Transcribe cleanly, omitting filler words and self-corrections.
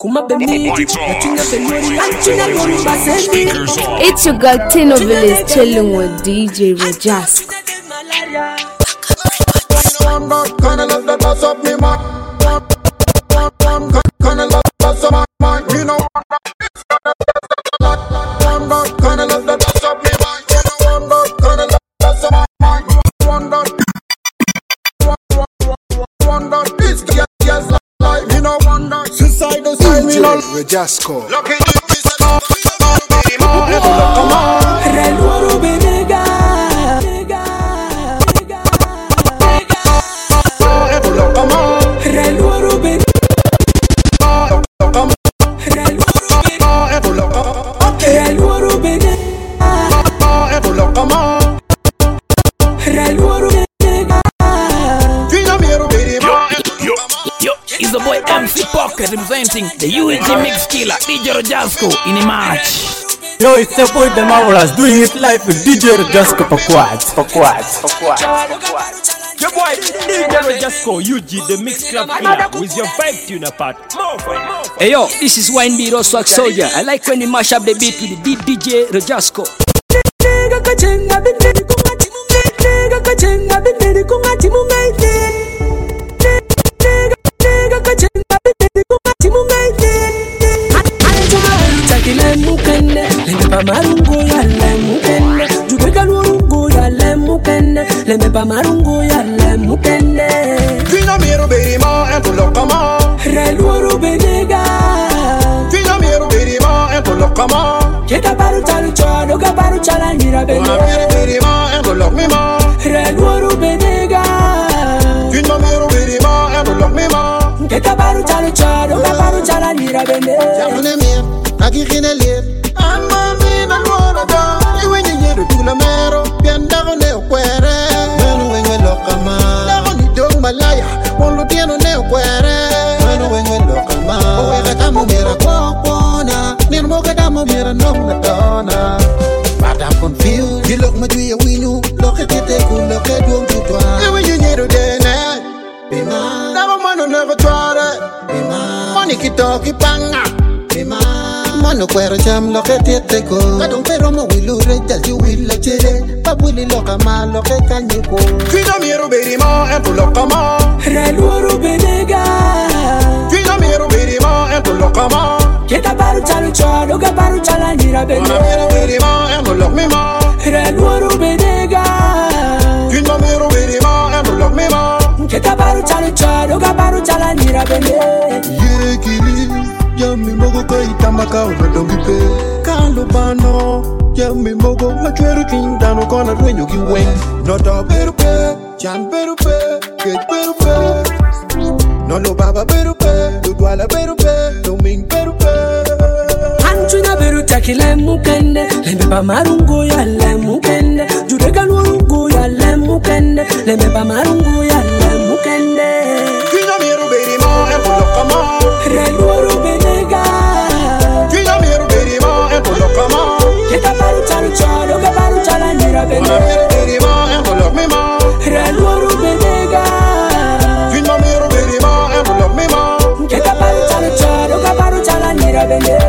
It's your girl Tino Village chilling with DJ Rajas. Kinda love that bust up me mind. Kinda love that bust up my mind. You know, kinda love that bust up me mind. Kinda love that bust up my mind. Wonder, this yes like you know wonder. Suicidal style me love. Rajasco. Lucky you is a baby more. Come on, red water benega. It's the boy MC Pocket representing the UAG Mix Killer DJ Rajasco in a match. Yo, it's the boy The Marvelous doing it live with DJ Rajasco for quads. Your boy DJ Rajasco UG the Mix Club Killer with your vibe tune apart. Hey yo, this is Wine B Swag Soldier. I like when you mash up the beat with the DJ Rajasco. Marungu ya lemukende, jubeka lurungu ya lemukende, lemeba marungu ya lemukende. Fina miro berima en tulokama, reluru benega. Fina miro berima en tulokama, keta baru chalu chado, ka baru chala nira benega. Fina miro berima en tulokmima, reluru benega. Fina miro berima en tulokmima, keta baru chalu chado, ka baru chala nira benega. Jamune mir, aki kine lir. La mero, pianda con el cuere. Bueno, vengo en locama. Lago ni dog malaya, por lo tiene neo cuere. Bueno, vengo en locama. Oye, que estamos mira cuapona. Ni el moque estamos mira no me dona. But I'm confused. You look my way, we know. Lo que te cool, lo que tú tutua. Y when you need to dene. Bima. Never man, never try it. Bima. Money ki talki panga. Bima. Mano cuero cham lo que te ko. Kadong pero mo wilu rejal you will la chere. Pa wili lo kama lo que kanyi ko. Fina miro berima en tu lo kama. Reluru benega. Fina miro berima en tu lo kama. Keta baru chalu chado, ka baru chala nira benega. Fina miro berima en tu lo mima. Reluru benega. Fina miro berima en tu lo mima. Keta baru chalu chado, ka baru chala nira benega. Ye kili. Yami mogo kai tamaka una dombipe Kalo bano Yami mogo machweru kindano kona dueño ki wen Nota berupe, chan berupe, kej berupe No lo baba berupe, lo duala berupe, lo ming berupe Anchuna beru taki lemukende Lemeba marungu ya lemukende Jureka nurungu ya lemukende Lemeba marungu ya lemukende Fina miru berima en pulokama Reluru benega Fina miru berima en pulokama Keta baru chalu chado, ka baru chala nira benega Fina miru berima en pulokmima Reluru benega Fina miru berima en pulokmima Keta baru chalu chado, ka baru chala nira benega